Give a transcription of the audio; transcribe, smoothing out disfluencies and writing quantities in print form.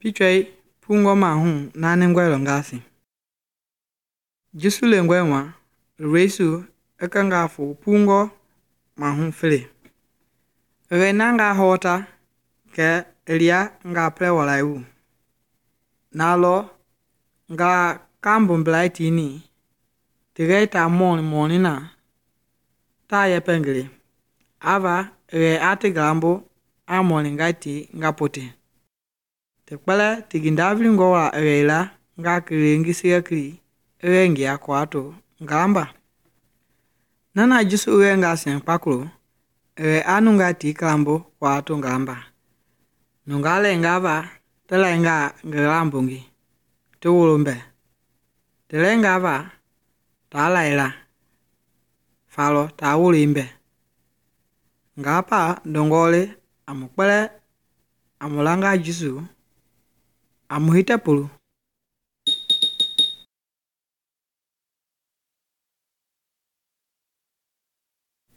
Pichwei pungo mahu nani ngwelo ngasi. Jisule ngwenwa reisu ekangafu pungo mahu fili. Renanga hota ke elia nga prewalaiwu. Nalo nga kambumbla itini tigaita moni na ta yepengili. Ava re ati gambo amoni ngati ngapote. Tekpele tigindavili ngowa reila nga kirengi sigakiri rengi ya kwato ngamba. Nana jisu renga senpakuro anu ngati kambo kwato ngamba. Nungale ngava telenga ngelambungi tuwulumbe. Telengava talaila falo tawulimbe. Ngapa dongole amukpele amulanga jisu amuhita pulu